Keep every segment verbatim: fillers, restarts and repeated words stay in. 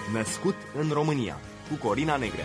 Născut în România, cu Corina Negrea.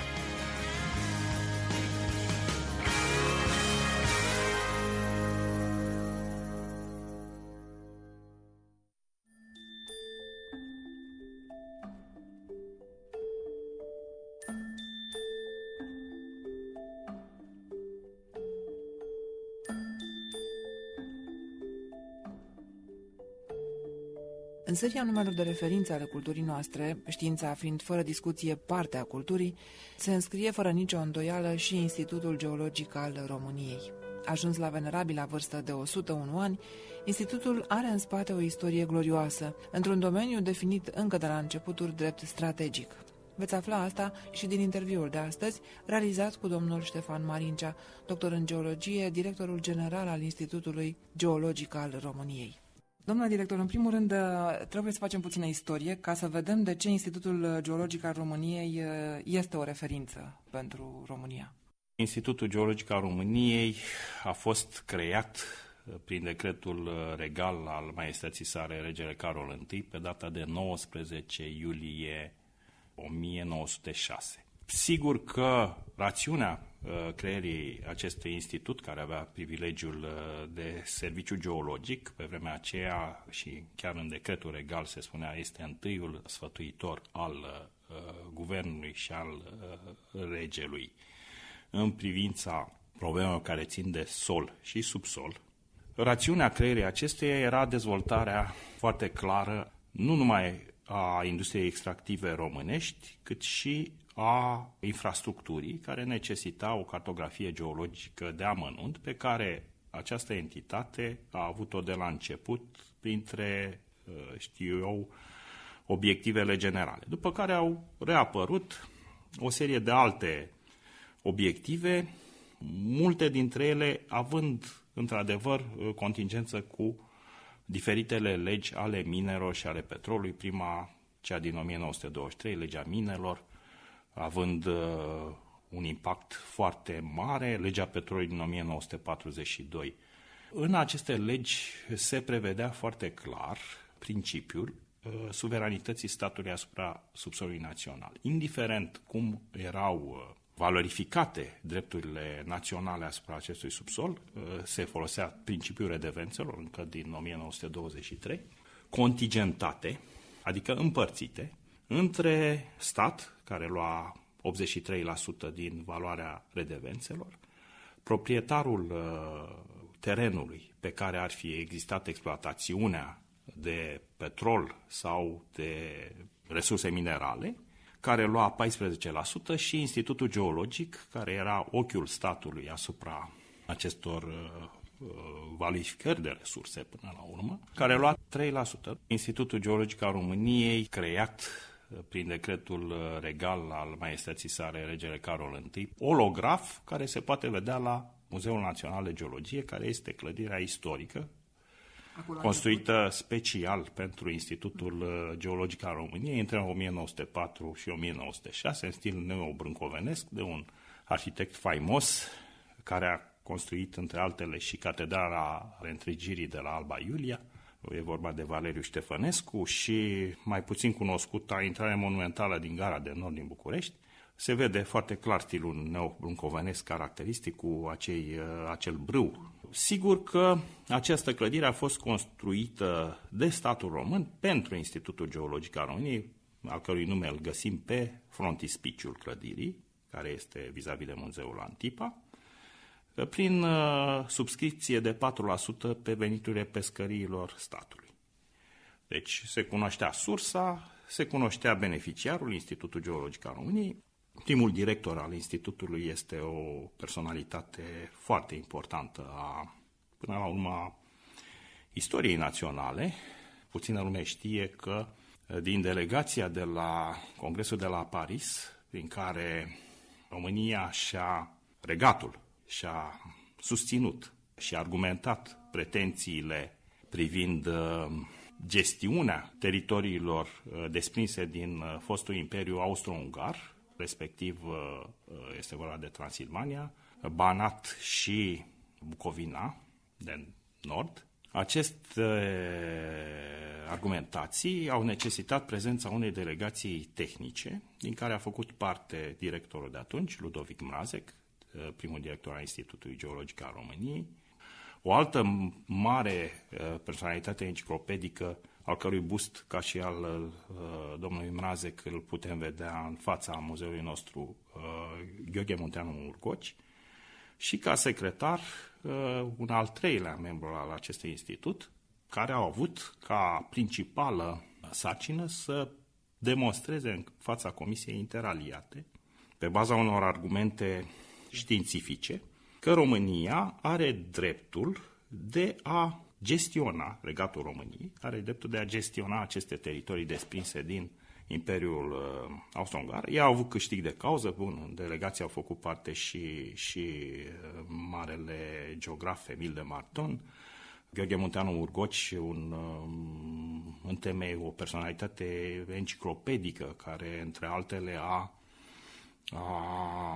În seria numelor de referință ale culturii noastre, știința fiind fără discuție parte a culturii, se înscrie fără nicio îndoială și Institutul Geologic al României. Ajuns la venerabila vârstă de o sută unu ani, institutul are în spate o istorie glorioasă, într-un domeniu definit încă de la începuturi drept strategic. Veți afla asta și din interviul de astăzi, realizat cu domnul Ștefan Marincea, doctor în geologie, directorul general al Institutului Geologic al României. Domnule director, în primul rând trebuie să facem puțină istorie ca să vedem de ce Institutul Geologic al României este o referință pentru România. Institutul Geologic al României a fost creat prin decretul regal al Maiestății sale Regele Carol I pe data de nouăsprezece iulie o mie nouă sute șase. Sigur că rațiunea uh, creierii acestui institut, care avea privilegiul uh, de serviciu geologic, pe vremea aceea și chiar în decretul regal se spunea este întâiul sfătuitor al uh, guvernului și al uh, regelui în privința problemelor care țin de sol și subsol. Rațiunea creierii acesteia era dezvoltarea foarte clară nu numai a industriei extractive românești, cât și a infrastructurii care necesita o cartografie geologică de amănunt pe care această entitate a avut-o de la început printre, știu eu, obiectivele generale. După care au reapărut o serie de alte obiective, multe dintre ele având într-adevăr contingență cu diferitele legi ale minelor și ale petrolului, prima, cea din o mie nouă sute douăzeci și trei, legea minelor, având uh, un impact foarte mare, legea petrolului din o mie nouă sute patruzeci și doi. În aceste legi se prevedea foarte clar principiul uh, suveranității statului asupra subsolului național. Indiferent cum erau uh, valorificate drepturile naționale asupra acestui subsol, uh, se folosea principiul redevențelor încă din o mie nouă sute douăzeci și trei, contingentate, adică împărțite, între stat, care lua optzeci și trei la sută din valoarea redevențelor, proprietarul uh, terenului pe care ar fi existat exploatațiunea de petrol sau de resurse minerale, care lua paisprezece la sută, și Institutul Geologic, care era ochiul statului asupra acestor uh, valorificări de resurse până la urmă, care lua trei la sută. Institutul Geologic al României, creat prin decretul regal al Maiestății sale Regele Carol I, olograf care se poate vedea la Muzeul Național de Geologie, care este clădirea istorică construită special pentru Institutul Geologic al României între o mie nouă sute patru și o mie nouă sute șase, în stil neobrâncovenesc, de un arhitect faimos care a construit, între altele, și Catedrala Reîntregirii de la Alba Iulia. E vorba de Valeriu Ștefănescu, și mai puțin cunoscuta intrare monumentală din Gara de Nord din București. Se vede foarte clar stilul neobrâncovenesc caracteristic cu acei, acel brâu. Sigur că această clădire a fost construită de statul român pentru Institutul Geologic al României, al cărui nume îl găsim pe frontispiciul clădirii, care este vis-a-vis de Muzeul Antipa, prin uh, subscripție de patru la sută pe veniturile pescăriilor statului. Deci se cunoștea sursa, se cunoștea beneficiarul, Institutul Geologic al României. Primul director al institutului este o personalitate foarte importantă a, până la urmă, a istoriei naționale. Puțină lume știe că din delegația de la Congresul de la Paris, prin care România și-a, regatul și-a susținut și argumentat pretențiile privind gestiunea teritoriilor desprinse din fostul Imperiu Austro-Ungar, respectiv este vorba de Transilvania, Banat și Bucovina de nord, Aceste argumentații au necesitat prezența unei delegații tehnice, din care a făcut parte directorul de atunci, Ludovic Mrazek, primul director al Institutului Geologic al României, o altă mare personalitate enciclopedică, al cărui bust, ca și al uh, domnului Mrazek, îl putem vedea în fața muzeului nostru, uh, Gheorghe Munteanu Urgoci, și ca secretar uh, un al treilea membru al acestui institut, care au avut ca principală sarcină să demonstreze în fața Comisiei Interaliate, pe baza unor argumente științifice, că România are dreptul de a gestiona, Regatul României, are dreptul de a gestiona aceste teritorii desprinse din Imperiul uh, Austro-Ungar. Ei au avut câștig de cauză, bun, în delegație au făcut parte și, și uh, marele geograf Emil de Marton, Gheorghe Munteanu Urgoci, un uh, întemei, o personalitate enciclopedică care, între altele, a, a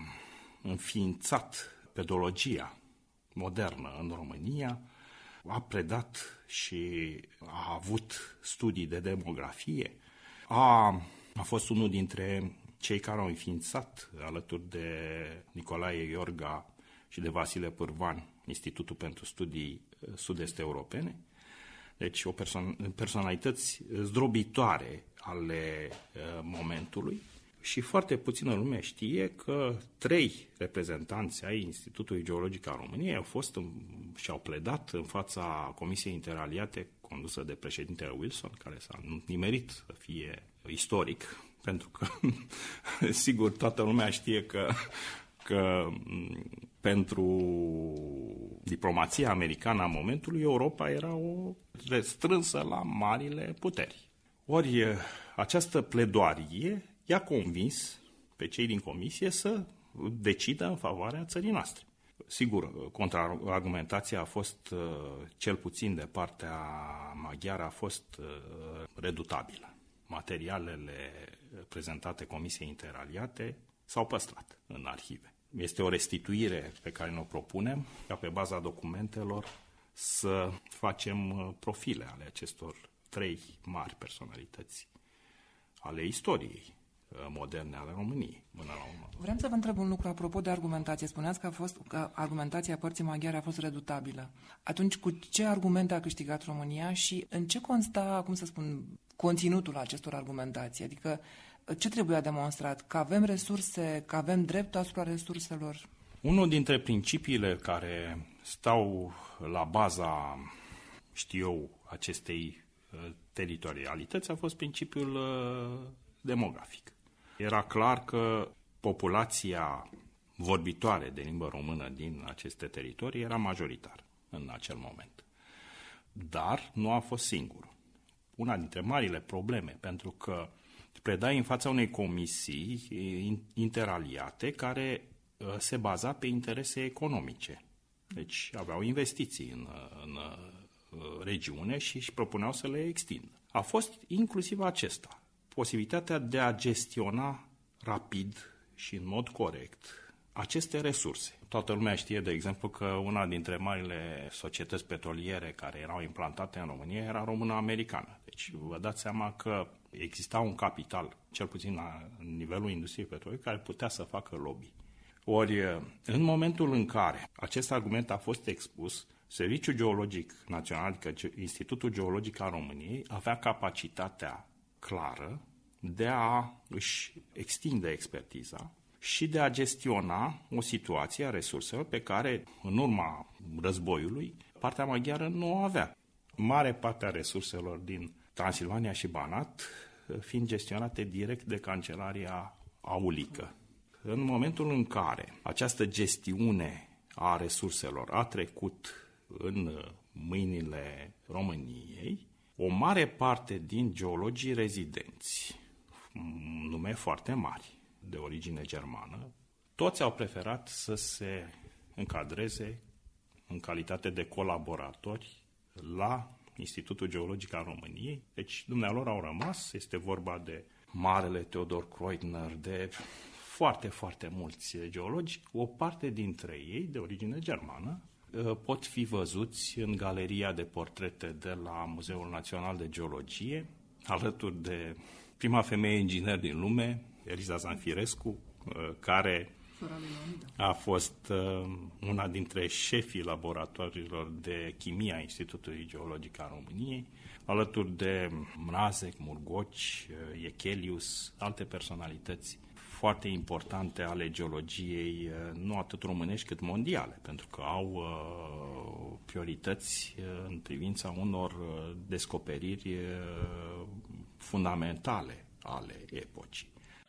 înființat pedologia modernă în România, a predat și a avut studii de demografie, a, a fost unul dintre cei care au înființat, alături de Nicolae Iorga și de Vasile Pârvan, Institutul pentru Studii Sud-Est Europene. Deci o perso- personalități zdrobitoare ale uh, momentului. Și foarte puțină lume știe că trei reprezentanți ai Institutului Geologic al României au fost în, și au pledat în fața Comisiei Interaliate condusă de președintele Wilson, care s-a nimerit să fie istoric, pentru că, sigur, toată lumea știe că, că pentru diplomația americană a momentului, Europa era o restrânsă la marile puteri. Ori această pledoarie i-a convins pe cei din comisie să decidă în favoarea țării noastre. Sigur, contraargumentația a fost, cel puțin de partea maghiară, a fost redutabilă. Materialele prezentate Comisiei Interaliate s-au păstrat în arhive. Este o restituire pe care ne-o propunem, ca pe baza documentelor să facem profile ale acestor trei mari personalități ale istoriei moderne ale României, până la urmă. Vreau să vă întreb un lucru apropo de argumentație. Spuneați că, a fost, că argumentația părții maghiare a fost redutabilă. Atunci, cu ce argumente a câștigat România și în ce consta, cum să spun, conținutul acestor argumentații? Adică, ce trebuia demonstrat? Că avem resurse, că avem drept asupra resurselor? Unul dintre principiile care stau la baza, știu eu, acestei teritorialități a fost principiul demografic. Era clar că populația vorbitoare de limbă română din aceste teritorii era majoritară în acel moment. Dar nu a fost singur. Una dintre marile probleme, pentru că predai în fața unei comisii interaliate care se baza pe interese economice. Deci aveau investiții în, în regiune și își propuneau să le extindă. A fost inclusiv acesta, posibilitatea de a gestiona rapid și în mod corect aceste resurse. Toată lumea știe, de exemplu, că una dintre marile societăți petroliere care erau implantate în România era română-americană. Deci vă dați seama că exista un capital, cel puțin la nivelul industriei petroliere, care putea să facă lobby. Ori, în momentul în care acest argument a fost expus, Serviciul Geologic Național, adică Institutul Geologic al României, avea capacitatea clară de a își extinde expertiza și de a gestiona o situație a resurselor pe care, în urma războiului, partea maghiară nu o avea. Mare parte a resurselor din Transilvania și Banat fiind gestionate direct de Cancelaria Aulică. În momentul în care această gestiune a resurselor a trecut în mâinile României, o mare parte din geologii rezidenți, nume foarte mari, de origine germană, toți au preferat să se încadreze în calitate de colaboratori la Institutul Geologic al României. Deci, dumnealor au rămas, este vorba de marele Theodor Kreutner, de foarte, foarte mulți geologi, o parte dintre ei, de origine germană, pot fi văzuți în galeria de portrete de la Muzeul Național de Geologie, alături de prima femeie inginer din lume, Eliza Zanfirescu, care a fost una dintre șefii laboratorilor de chimie a Institutului Geologic al României, alături de Mrazek, Murgoci, Echelius, alte personalități foarte importante ale geologiei, nu atât românești cât mondiale, pentru că au uh, priorități în privința unor descoperiri uh, fundamentale ale epocii.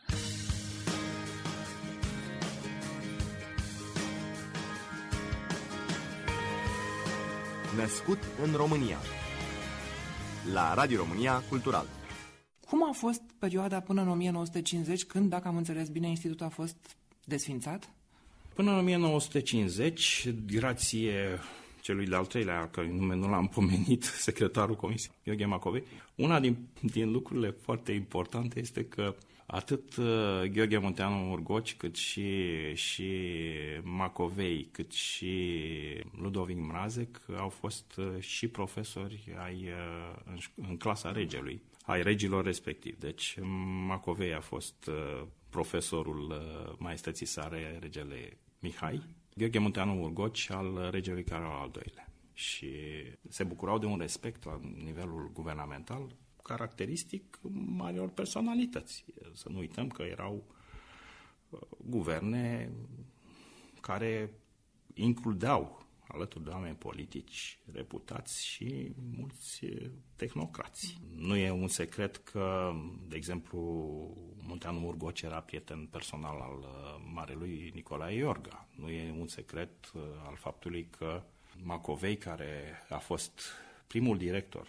Născut în România. La Radio România Cultural. Cum a fost perioada până în o mie nouă sute cincizeci, când, dacă am înțeles bine, institutul a fost desființat? Până în o mie nouă sute cincizeci, grație celui de-al treilea, cărui nume nu l-am pomenit, secretarul Comisiei, Gheorghe Macovei, una din, din lucrurile foarte importante este că atât uh, Gheorghe Munteanu Murgoci, cât și, și Macovei, cât și Ludovic Mrazek au fost uh, și profesori ai, uh, în, în clasa regelui, ai regilor respectiv. Deci Macovei a fost uh, profesorul uh, maestății sare, regele Mihai, Gheorghe Munteanu Murgoci al regelui Carol al doilea. Și se bucurau de un respect la nivelul guvernamental caracteristic marilor personalități. Să nu uităm că erau guverne care includeau, alături de oameni politici reputați, și mulți tehnocrați. Nu e un secret că, de exemplu, Munteanu Murgoci era prieten personal al marelui Nicolae Iorga. Nu e un secret al faptului că Macovei, care a fost primul director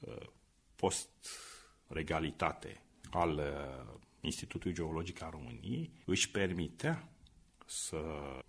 post-regalitate al uh, Institutului Geologic al României, își permitea să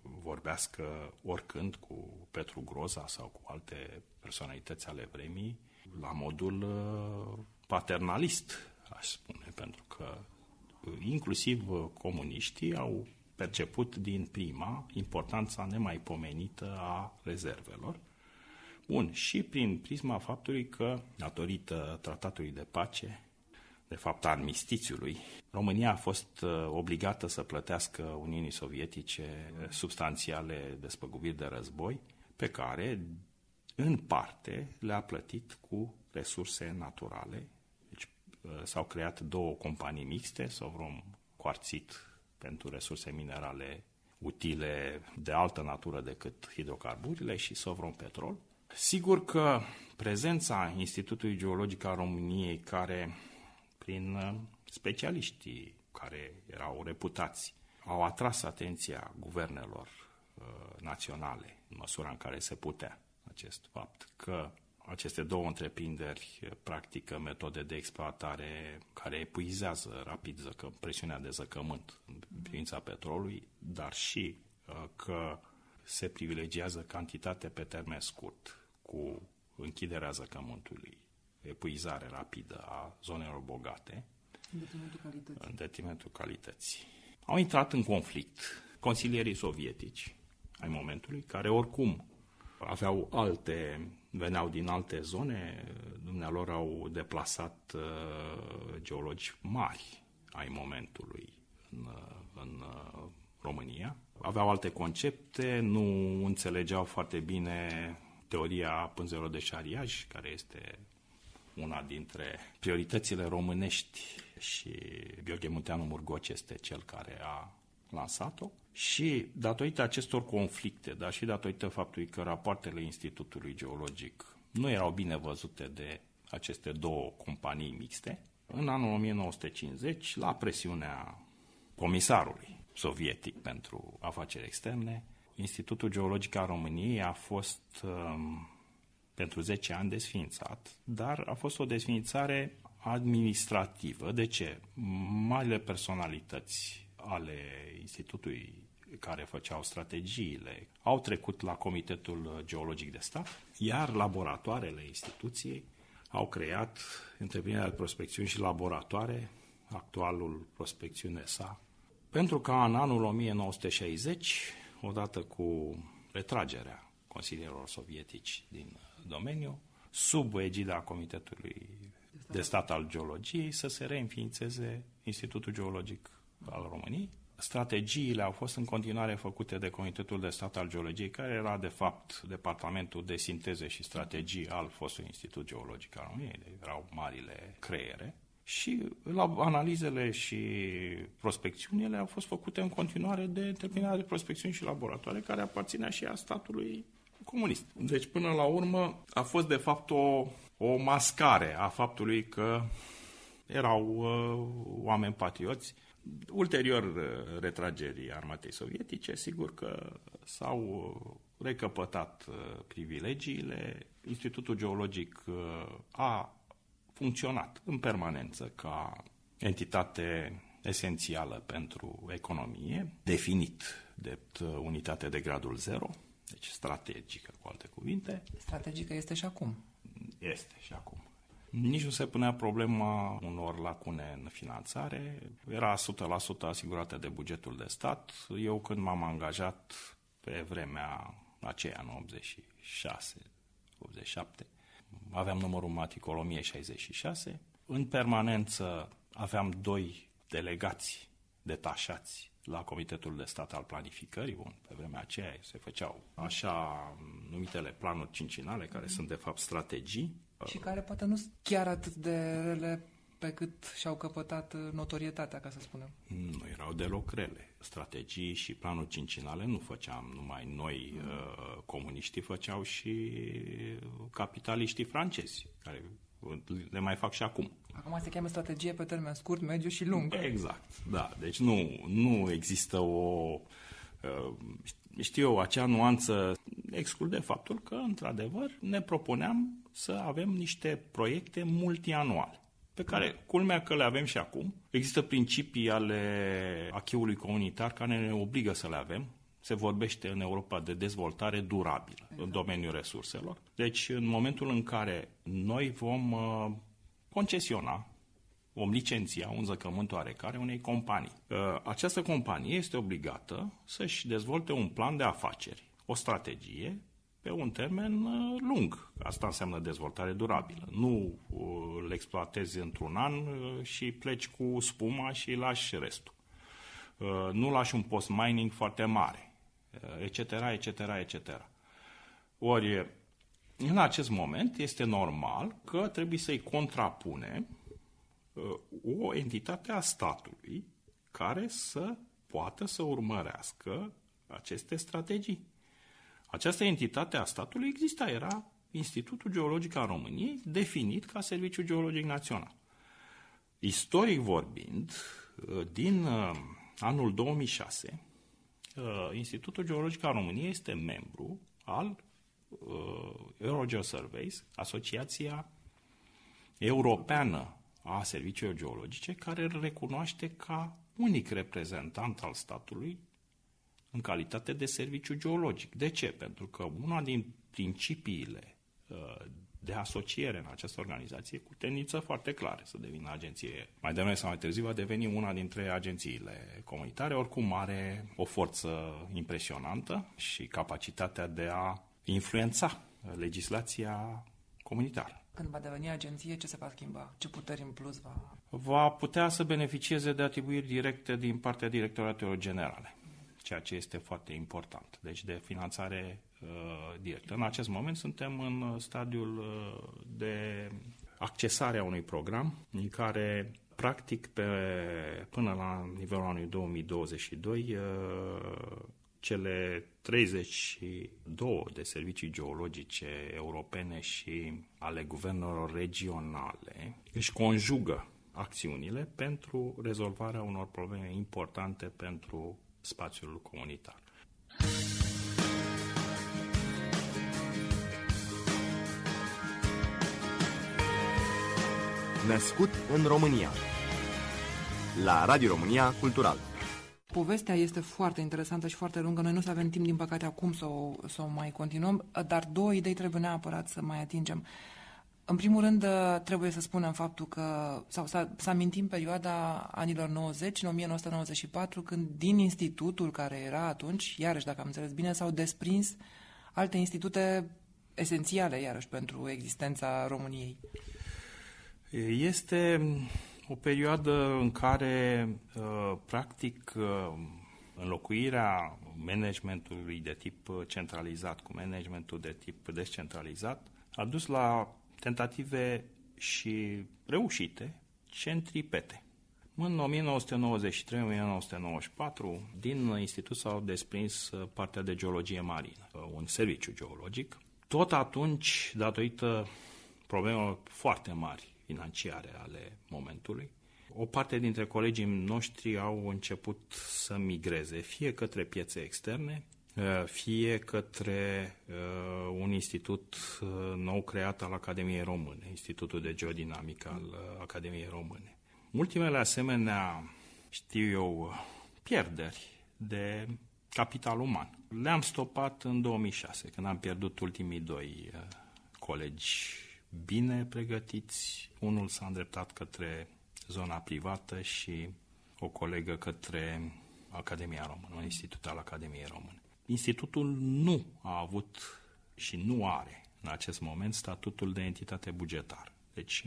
vorbească oricând cu Petru Groza sau cu alte personalități ale vremii la modul uh, paternalist, aș spune, pentru că uh, inclusiv uh, comuniștii au perceput din prima importanța nemaipomenită a rezervelor. Bun, și prin prisma faptului că, datorită tratatului de pace, de fapt armistițiului, România a fost uh, obligată să plătească Uniunii Sovietice substanțiale despăgubiri de război, pe care, în parte, le-a plătit cu resurse naturale. Deci uh, s-au creat două companii mixte, Sovrom Quarțit pentru resurse minerale utile de altă natură decât hidrocarburile și Sovrom Petrol. Sigur că prezența Institutului Geologic al României, care, prin specialiștii care erau reputați, au atras atenția guvernelor uh, naționale, în măsura în care se putea acest fapt, că aceste două întreprinderi practică metode de exploatare care epuizează rapid zăcă, presiunea de zăcământ în privința petrolului, dar și uh, că se privilegiază cantitate pe termen scurt, cu închiderea zăcământului, epuizare rapidă a zonelor bogate, în detrimentul calității. În detrimentul calității. Au intrat în conflict consilierii sovietici ai momentului, care oricum aveau alte, veneau din alte zone, dumnealor au deplasat uh, geologi mari ai momentului în, în uh, România. Aveau alte concepte, nu înțelegeau foarte bine teoria pânzelor de șariaj, care este una dintre prioritățile românești, și Gheorghe Munteanu Murgoci este cel care a lansat-o. Și datorită acestor conflicte, dar și datorită faptului că rapoartele Institutului Geologic nu erau bine văzute de aceste două companii mixte, în anul o mie nouă sute cincizeci, la presiunea comisarului sovietic pentru afaceri externe, Institutul Geologic al României a fost um, pentru zece ani desființat, dar a fost o desființare administrativă. De ce? Marile personalități ale Institutului care făceau strategiile au trecut la Comitetul Geologic de Stat, iar laboratoarele instituției au creat întreprinderea de prospecțiuni și laboratoare, actualul Prospecțiune S A, pentru ca în anul o mie nouă sute șaizeci, odată cu retragerea consilierilor sovietici din domeniu, sub egida Comitetului de Stat al Geologiei, să se reînființeze Institutul Geologic al României. Strategiile au fost în continuare făcute de Comitetul de Stat al Geologiei, care era de fapt departamentul de sinteze și strategii al fostului Institut Geologic al României, deci erau marile creiere. Și la analizele și prospecțiunile au fost făcute în continuare de întreprinderi de prospecțiuni și laboratoare care aparținea și a statului comunist. Deci până la urmă a fost de fapt o, o mascare a faptului că erau uh, oameni patrioți. Ulterior uh, retragerii armatei sovietice, sigur că s-au uh, recăpătat uh, privilegiile. Institutul Geologic uh, a funcționat în permanență ca entitate esențială pentru economie, definit de unitate de gradul zero, deci strategică, cu alte cuvinte. Strategică este și acum. Este și acum. Nici nu se punea problema unor lacune în finanțare, era o sută la sută asigurată de bugetul de stat. Eu când m-am angajat pe vremea aceea, în optzeci și șase optzeci și șapte, aveam numărul matricol o mie șaizeci și șase. În permanență aveam doi delegați detașați la Comitetul de Stat al Planificării. Bun, pe vremea aceea se făceau așa numitele planuri cincinale, care sunt de fapt strategii. Și care poate nu sunt chiar atât de rele pe cât și-au căpătat notorietatea, ca să spunem. Nu erau deloc rele. Strategii și planuri cincinale nu făceam numai noi, mm. uh, comuniștii, făceau și capitaliștii francezi, care le mai fac și acum. Acum se cheamă strategie pe termen scurt, mediu și lung. Exact, da. Deci nu, nu există o... Uh, știu eu, acea nuanță exclude faptul că, într-adevăr, ne propuneam să avem niște proiecte multianuale, pe care, culmea că le avem și acum. Există principii ale acquis-ului comunitar care ne obligă să le avem. Se vorbește în Europa de dezvoltare durabilă, exact, în domeniul resurselor. Deci, în momentul în care noi vom uh, concesiona, vom licenția un zăcământ oarecare unei companii, uh, această companie este obligată să-și dezvolte un plan de afaceri, o strategie, pe un termen uh, lung. Asta înseamnă dezvoltare durabilă. Nu uh, îl exploatezi într-un an uh, și pleci cu spuma și lași restul. Uh, nu lași un post-mining foarte mare, uh, etc., etc., et cetera. Ori, în acest moment, este normal că trebuie să-i contrapune uh, o entitate a statului care să poată să urmărească aceste strategii. Această entitate a statului exista, era Institutul Geologic al României, definit ca Serviciu Geologic Național. Istoric vorbind, din anul două mii șase, Institutul Geologic al României este membru al Eurogeosurveys, Asociația Europeană a Serviciilor Geologice, care îl recunoaște ca unic reprezentant al statului în calitate de serviciu geologic. De ce? Pentru că una din principiile uh, de asociere în această organizație, cu tendință foarte clară să devină agenție, mai devreme sau mai târziu va deveni una dintre agențiile comunitare, oricum are o forță impresionantă și capacitatea de a influența legislația comunitară. Când va deveni agenție, ce se va schimba? Ce puteri în plus va... Va putea să beneficieze de atribuiri directe din partea directoratelor generale, ceea ce este foarte important. Deci de finanțare uh, directă. În acest moment suntem în stadiul uh, de accesare a unui program în care, practic, pe, până la nivelul anului două mii douăzeci și doi, uh, cele treizeci și două de servicii geologice europene și ale guvernelor regionale își conjugă acțiunile pentru rezolvarea unor probleme importante pentru spațiul comunitar. Născut în România. La Radio România Cultural. Povestea este foarte interesantă și foarte lungă. Noi nu o să avem timp, din păcate, acum să o, să o mai continuăm, dar două idei trebuie neapărat să mai atingem. În primul rând, trebuie să spunem faptul că, sau să, să amintim perioada anilor nouăzeci, în o mie nouă sute nouăzeci și patru, când din institutul care era atunci, iarăși, dacă am înțeles bine, s-au desprins alte institute esențiale, iarăși, pentru existența României. Este o perioadă în care, practic, înlocuirea managementului de tip centralizat cu managementul de tip descentralizat a dus la tentative și reușite centripete. În o mie nouă sute nouăzeci și trei - o mie nouă sute nouăzeci și patru, din institut s-au desprins partea de geologie marină, un serviciu geologic. Tot atunci, datorită problemelor foarte mari financiare ale momentului, o parte dintre colegii noștri au început să migreze, fie către piețe externe, fie către uh, un institut uh, nou creat al Academiei Române, Institutul de Geodinamică al uh, Academiei Române. Ultimele asemenea, știu eu, pierderi de capital uman. Le-am stopat în două mii șase, când am pierdut ultimii doi uh, colegi bine pregătiți. Unul s-a îndreptat către zona privată și o colegă către Academia Română, un institut al Academiei Române. Institutul nu a avut și nu are în acest moment statutul de entitate bugetară. Deci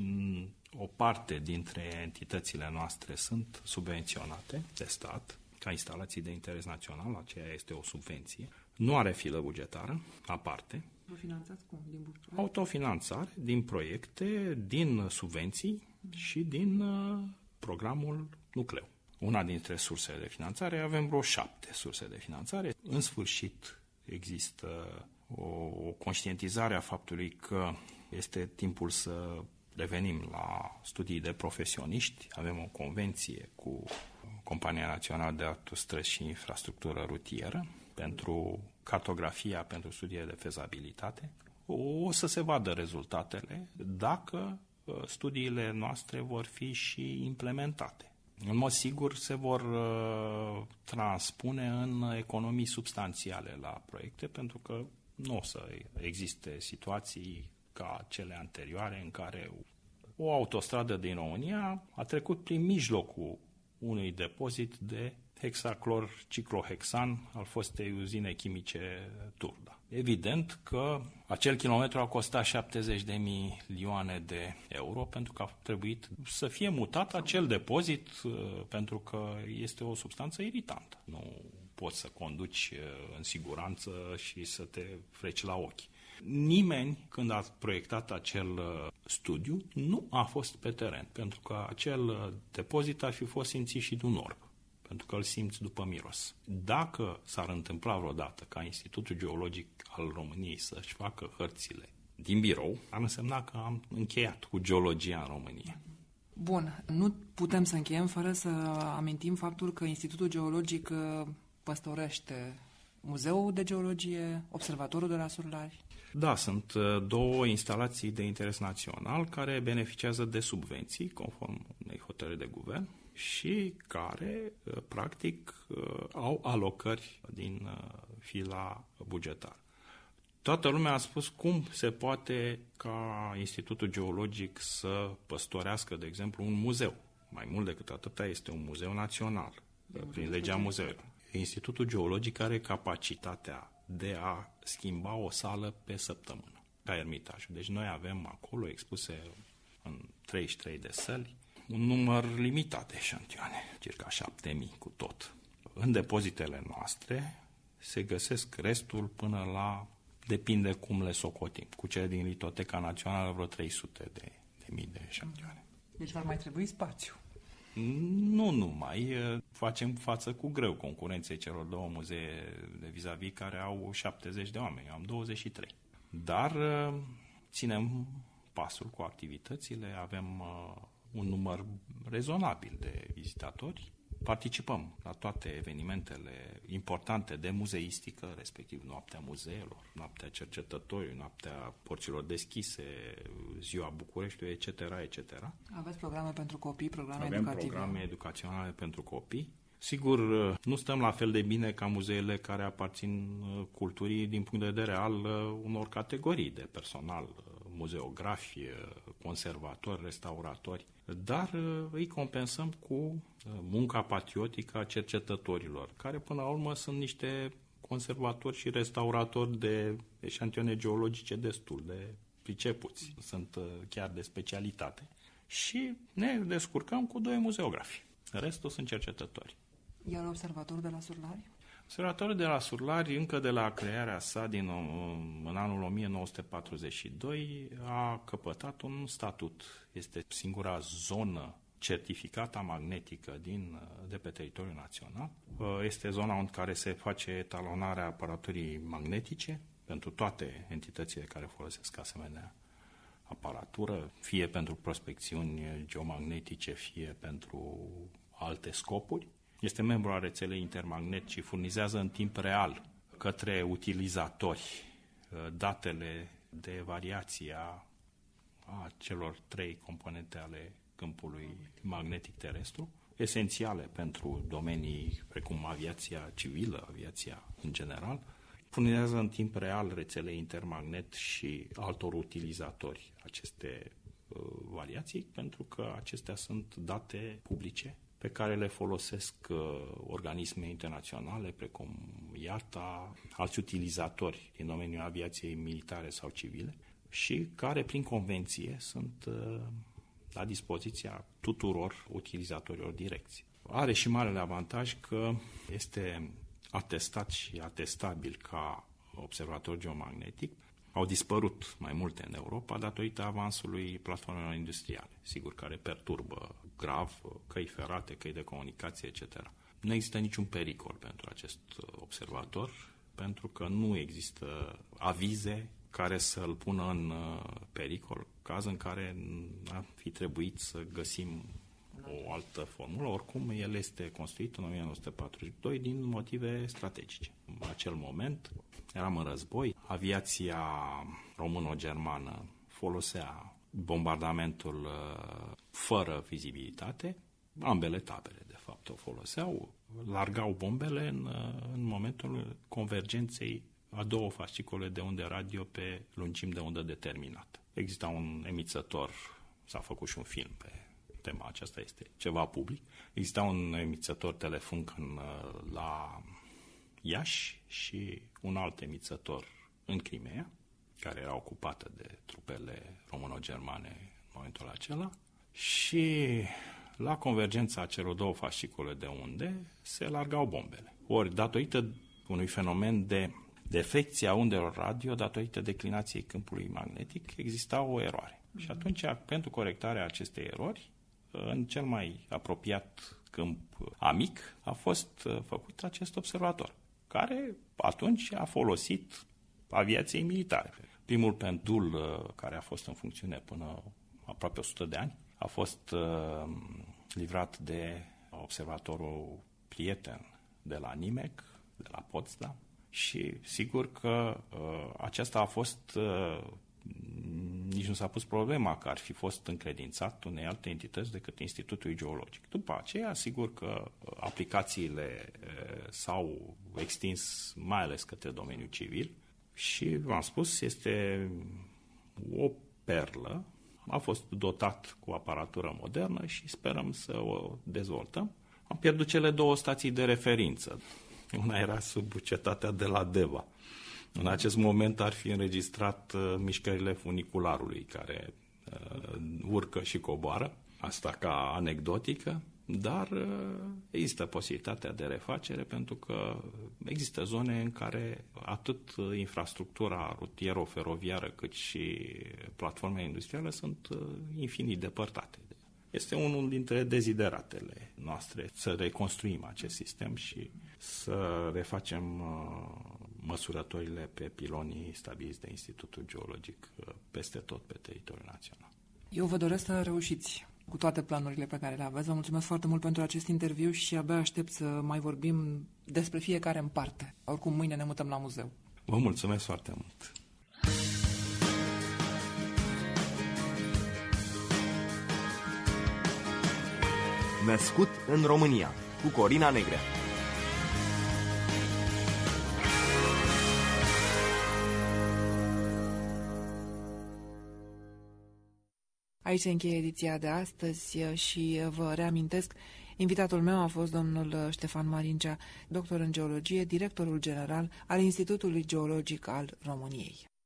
o parte dintre entitățile noastre sunt subvenționate de stat ca instalații de interes național, aceea este o subvenție. Nu are filă bugetară, aparte. Vă finanțați cum? Din buget? Autofinanțare din proiecte, din subvenții și din uh, programul nucleu. Una dintre sursele de finanțare, avem vreo șapte surse de finanțare. În sfârșit există o, o conștientizare a faptului că este timpul să revenim la studii de profesioniști. Avem o convenție cu Compania Națională de Autostrăzi și Infrastructură Rutieră pentru cartografia, pentru studiile de fezabilitate. O să se vadă rezultatele dacă studiile noastre vor fi și implementate. În mod sigur se vor uh, transpune în economii substanțiale la proiecte, pentru că nu o să existe situații ca cele anterioare în care o autostradă din România a trecut prin mijlocul unui depozit de hexaclor ciclohexan al fostei uzine chimice Turda. Evident că acel kilometru a costat șaptezeci de milioane de euro pentru că a trebuit să fie mutat acel depozit pentru că este o substanță iritantă. Nu poți să conduci în siguranță și să te freci la ochi. Nimeni, când a proiectat acel studiu, nu a fost pe teren, pentru că acel depozit ar fi fost simțit și de un orb, pentru că îl simți după miros. Dacă s-ar întâmpla vreodată ca Institutul Geologic al României să-și facă hărțile din birou, ar însemna că am încheiat cu geologia în România. Bun, nu putem să încheiem fără să amintim faptul că Institutul Geologic păstorește Muzeul de Geologie, Observatorul de la Surlari. Da, sunt două instalații de interes național care beneficiază de subvenții, conform unei hotărâri de guvern, și care, practic, au alocări din fila bugetară. Toată lumea a spus cum se poate ca Institutul Geologic să păstorească, de exemplu, un muzeu. Mai mult decât atâta, este un muzeu național, prin legea muzeului. Institutul Geologic are capacitatea de a schimba o sală pe săptămână, ca Ermitajul. Deci noi avem acolo expuse în treizeci și trei de săli un număr limitat de eșantioane, circa șapte mii cu tot. În depozitele noastre se găsesc restul până la, depinde cum le socotim, cu cele din Litoteca Națională vreo trei sute de, de mii de eșantioane. Deci va mai trebui spațiu. Nu numai, facem față cu greu concurenței celor două muzee de vis-a-vis care au șaptezeci de oameni, eu am douăzeci și trei. Dar ținem pasul cu activitățile, avem un număr rezonabil de vizitatori, participăm la toate evenimentele importante de muzeistică, respectiv Noaptea Muzeelor, Noaptea Cercetătorilor, Noaptea Porților Deschise, Ziua Bucureștiului, et cetera, et cetera. Aveți programe pentru copii, programe Avem educative? Avem programe educaționale pentru copii. Sigur, nu stăm la fel de bine ca muzeele care aparțin culturii din punct de vedere al unor categorii de personal, muzeografi, conservatori, restauratori, dar îi compensăm cu munca patriotică a cercetătorilor, care până la urmă sunt niște conservatori și restauratori de eșantioane geologice destul de pricepuți, sunt chiar de specialitate. Și ne descurcăm cu doi muzeografi. Restul sunt cercetători. Iar observatorul de la Surlari? Observatorul de la Surlari, încă de la crearea sa din, în anul o mie nouă sute patruzeci și doi, a căpătat un statut. Este singura zonă certificată magnetică din, de pe teritoriul național. Este zona în care se face etalonarea aparaturii magnetice pentru toate entitățile care folosesc asemenea aparatură, fie pentru prospecțiuni geomagnetice, fie pentru alte scopuri. Este membru al rețelei Intermagnet și furnizează în timp real către utilizatori datele de variație a, a celor trei componente ale câmpului magnetic terestru, esențiale pentru domenii precum aviația civilă, aviația în general. Furnizează în timp real rețele Intermagnet și altor utilizatori aceste uh, variații, pentru că acestea sunt date publice pe care le folosesc uh, organisme internaționale precum I A T A, alți utilizatori din domeniul aviației militare sau civile și care prin convenție sunt uh, la dispoziția tuturor utilizatorilor direcți. Are și marele avantaj că este atestat și atestabil ca observator geomagnetic. Au dispărut mai multe în Europa datorită avansului platformelor industriale, sigur, care perturbă grav căi ferate, căi de comunicație, et cetera. Nu există niciun pericol pentru acest observator, pentru că nu există avize care să-l pună în pericol, caz în care ar fi trebuit să găsim o altă formulă. Oricum, el este construit în o mie nouă sute patruzeci și doi din motive strategice. În acel moment eram în război, aviația româno-germană folosea bombardamentul fără vizibilitate, ambele tabere, de fapt, o foloseau, largau bombele în, în momentul convergenței a două fascicole de unde radio pe lungimi de undă determinată. Exista un emițător, s-a făcut și un film pe tema aceasta, este ceva public. Exista un emițător telefonic în, la Iași și un alt emițător în Crimea, care era ocupată de trupele româno-germane în momentul acela, și la convergența celor două fascicole de unde se largau bombele. Ori, datorită unui fenomen de defecție a undelor radio, datorită declinației câmpului magnetic, exista o eroare. Mm-hmm. Și atunci, pentru corectarea acestei erori, în cel mai apropiat câmp amic a fost făcut acest observator, care atunci a folosit aviației militare. Primul pendul care a fost în funcțiune până aproape o sută de ani a fost livrat de observatorul prieten de la Nimec, de la Potsdam, și sigur că aceasta a fost, nici nu s-a pus problema că ar fi fost încredințat unei alte entități decât Institutul Geologic. După aceea, sigur că aplicațiile s-au extins mai ales către domeniul civil și, v-am spus, este o perlă. A fost dotat cu aparatură modernă și sperăm să o dezvoltăm. Am pierdut cele două stații de referință. Una era sub cetatea de la Deva. În acest moment ar fi înregistrat uh, mișcările funicularului, care uh, urcă și coboară, asta ca anecdotică, dar uh, există posibilitatea de refacere, pentru că există zone în care atât infrastructura rutiero-feroviară cât și platformele industriale sunt uh, infinit depărtate. Este unul dintre dezideratele noastre să reconstruim acest sistem și să refacem uh, măsurătorile pe pilonii stabiliți de Institutul Geologic uh, peste tot pe teritoriul național. Eu vă doresc să reușiți cu toate planurile pe care le aveți. Vă mulțumesc foarte mult pentru acest interviu și abia aștept să mai vorbim despre fiecare în parte. Oricum, mâine ne mutăm la muzeu. Vă mulțumesc foarte mult! Născut în România, cu Corina Negrea. Aici se încheie ediția de astăzi și vă reamintesc Invitatul meu a fost domnul Ștefan Marincea, doctor în geologie, directorul general al Institutului Geologic al României.